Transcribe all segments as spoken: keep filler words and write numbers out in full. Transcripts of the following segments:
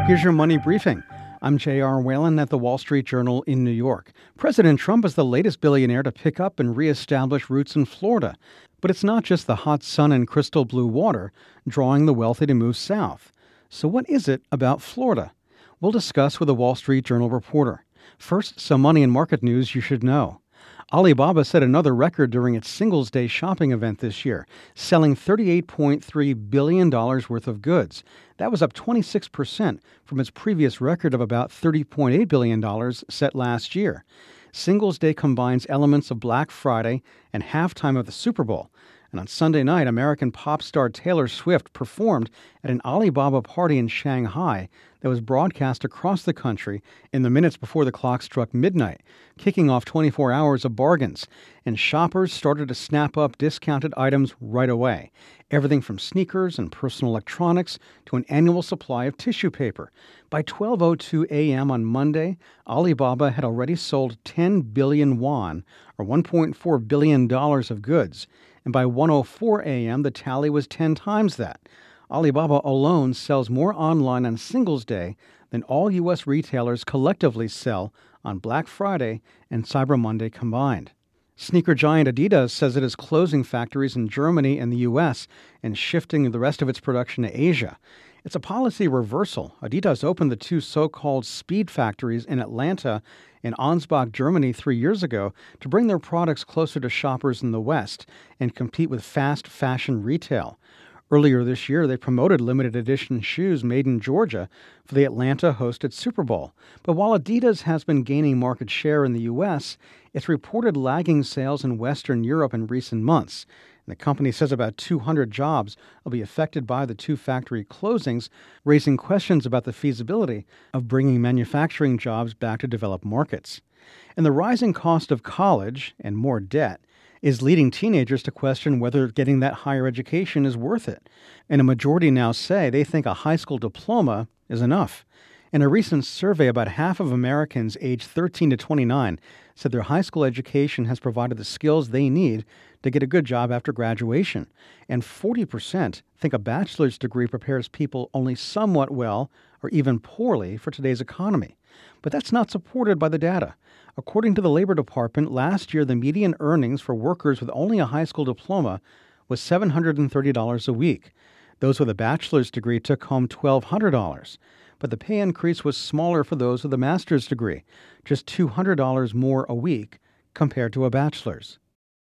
Here's your money briefing. I'm J R. Whalen at the Wall Street Journal in New York. President Trump is the latest billionaire to pick up and reestablish roots in Florida. But it's not just the hot sun and crystal blue water drawing the wealthy to move south. So what is it about Florida? We'll discuss with a Wall Street Journal reporter. First, some money and market news you should know. Alibaba set another record during its Singles' Day shopping event this year, selling thirty-eight point three billion dollars worth of goods. That was up twenty-six percent from its previous record of about thirty point eight billion dollars set last year. Singles' Day combines elements of Black Friday and halftime of the Super Bowl. And on Sunday night, American pop star Taylor Swift performed at an Alibaba party in Shanghai that was broadcast across the country in the minutes before the clock struck midnight, kicking off twenty-four hours of bargains. And shoppers started to snap up discounted items right away. Everything from sneakers and personal electronics to an annual supply of tissue paper. By twelve oh two a.m. on Monday, Alibaba had already sold ten billion won, or one point four billion dollars of goods. And by one oh four a.m., the tally was ten times that. Alibaba alone sells more online on Singles' Day than all U S retailers collectively sell on Black Friday and Cyber Monday combined. Sneaker giant Adidas says it is closing factories in Germany and the U S and shifting the rest of its production to Asia. It's a policy reversal. Adidas opened the two so-called speed factories in Atlanta and Ansbach, Germany, three years ago to bring their products closer to shoppers in the West and compete with fast fashion retail. Earlier this year, they promoted limited edition shoes made in Georgia for the Atlanta-hosted Super Bowl. But while Adidas has been gaining market share in the U S, it's reported lagging sales in Western Europe in recent months. And the company says about two hundred jobs will be affected by the two factory closings, raising questions about the feasibility of bringing manufacturing jobs back to developed markets. And the rising cost of college and more debt is leading teenagers to question whether getting that higher education is worth it. And a majority now say they think a high school diploma is enough. In a recent survey, about half of Americans aged thirteen to twenty-nine said their high school education has provided the skills they need to get a good job after graduation. And forty percent think a bachelor's degree prepares people only somewhat well or even poorly for today's economy. But that's not supported by the data. According to the Labor Department, last year the median earnings for workers with only a high school diploma was seven hundred thirty dollars a week. Those with a bachelor's degree took home twelve hundred dollars. But the pay increase was smaller for those with a master's degree, just two hundred dollars more a week compared to a bachelor's.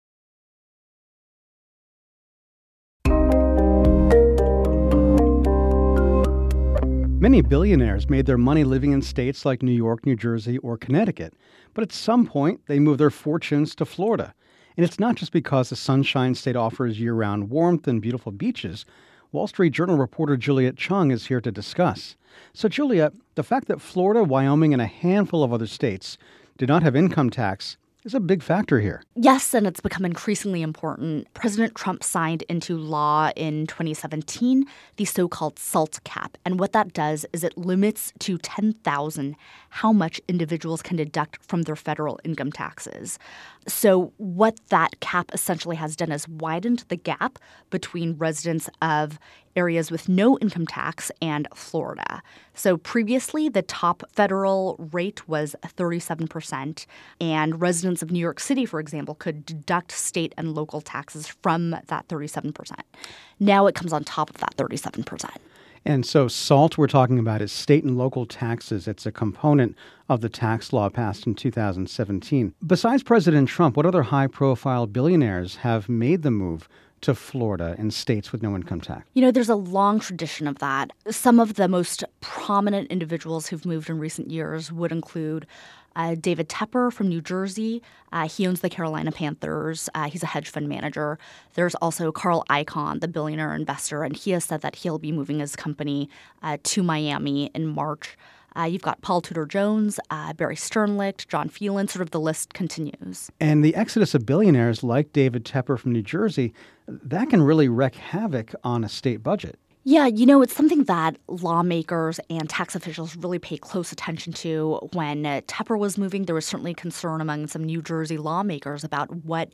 Many billionaires made their money living in states like New York, New Jersey, or Connecticut. But at some point, they moved their fortunes to Florida. And it's not just because the Sunshine State offers year-round warmth and beautiful beaches. Wall Street Journal reporter Juliet Chung is here to discuss. So, Juliet, the fact that Florida, Wyoming, and a handful of other states do not have income tax is a big factor here. Yes, and it's become increasingly important. President Trump signed into law in twenty seventeen the so-called SALT cap. And what that does is it limits to ten thousand dollars how much individuals can deduct from their federal income taxes. So what that cap essentially has done is widened the gap between residents of areas with no income tax and Florida. So previously, the top federal rate was thirty-seven percent, and residents of New York City, for example, could deduct state and local taxes from that thirty-seven percent. Now it comes on top of that thirty-seven percent. And so SALT we're talking about is state and local taxes. It's a component of the tax law passed in two thousand seventeen. Besides President Trump, what other high-profile billionaires have made the move to Florida and states with no income tax? You know, there's a long tradition of that. Some of the most prominent individuals who've moved in recent years would include Uh, David Tepper from New Jersey. Uh, he owns the Carolina Panthers. Uh, he's a hedge fund manager. There's also Carl Icahn, the billionaire investor, and he has said that he'll be moving his company uh, to Miami in March. Uh, you've got Paul Tudor Jones, uh, Barry Sternlicht, John Phelan, sort of the list continues. And the exodus of billionaires like David Tepper from New Jersey, that can really wreak havoc on a state budget. Yeah, you know, it's something that lawmakers and tax officials really pay close attention to. When uh, Tepper was moving, there was certainly concern among some New Jersey lawmakers about what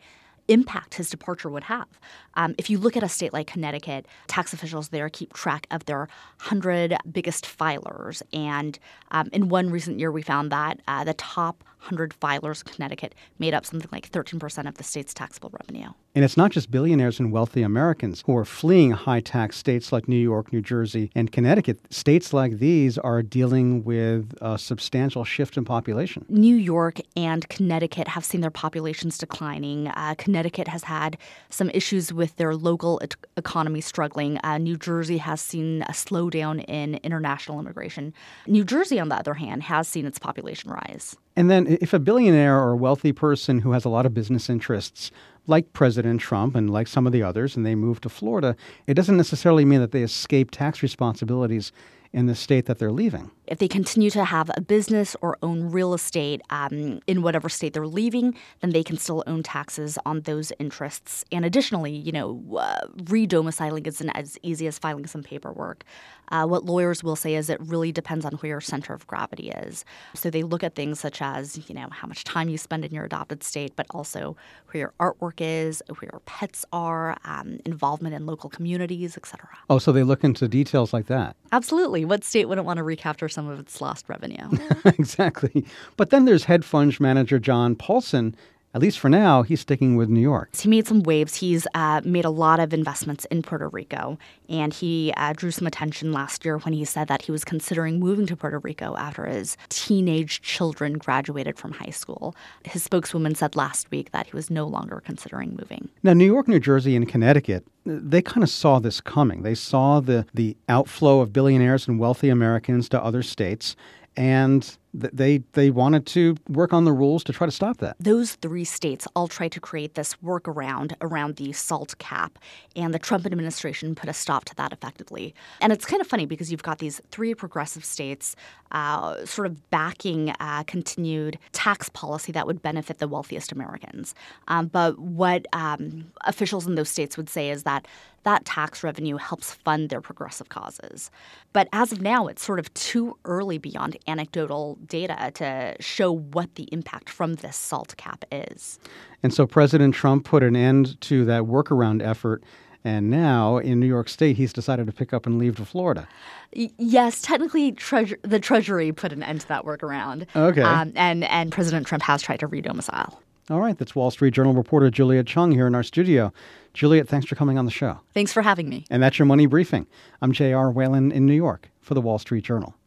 impact his departure would have. Um, if you look at a state like Connecticut, tax officials there keep track of their one hundred biggest filers. And um, in one recent year, we found that uh, the top one hundred filers in Connecticut made up something like thirteen percent of the state's taxable revenue. And it's not just billionaires and wealthy Americans who are fleeing high-tax states like New York, New Jersey, and Connecticut. States like these are dealing with a substantial shift in population. New York and Connecticut have seen their populations declining. Uh, Connecticut has had some issues with their local e- economy struggling. Uh, New Jersey has seen a slowdown in international immigration. New Jersey, on the other hand, has seen its population rise. And then if a billionaire or a wealthy person who has a lot of business interests, like President Trump and like some of the others, and they move to Florida, it doesn't necessarily mean that they escape tax responsibilities in the state that they're leaving. If they continue to have a business or own real estate um, in whatever state they're leaving, then they can still own taxes on those interests. And additionally, you know, uh, re-domiciling isn't as easy as filing some paperwork. Uh, what lawyers will say is it really depends on where your center of gravity is. So they look at things such as, you know, how much time you spend in your adopted state, but also where your artwork is, where your pets are, um, involvement in local communities, et cetera. Oh, so they look into details like that. Absolutely. What state wouldn't want to recapture some of its lost revenue? Exactly. But then there's hedge fund manager John Paulson. At least for now, he's sticking with New York. He made some waves. He's uh, made a lot of investments in Puerto Rico, and he uh, drew some attention last year when he said that he was considering moving to Puerto Rico after his teenage children graduated from high school. His spokeswoman said last week that he was no longer considering moving. Now, New York, New Jersey, and Connecticut, they kind of saw this coming. They saw the, the outflow of billionaires and wealthy Americans to other states, and they they wanted to work on the rules to try to stop that. Those three states all tried to create this workaround around the SALT cap, and the Trump administration put a stop to that effectively. And it's kind of funny because you've got these three progressive states uh, sort of backing uh, continued tax policy that would benefit the wealthiest Americans. Um, but what um, officials in those states would say is that that tax revenue helps fund their progressive causes. But as of now, it's sort of too early beyond anecdotal data to show what the impact from this SALT cap is. And so President Trump put an end to that workaround effort. And now in New York State, he's decided to pick up and leave to Florida. Y- yes, technically treasure- the Treasury put an end to that workaround. Okay. Um, and, and President Trump has tried to redomicile. All right. That's Wall Street Journal reporter Juliet Chung here in our studio. Juliet, thanks for coming on the show. Thanks for having me. And that's your Money Briefing. I'm J R. Whalen in New York for the Wall Street Journal.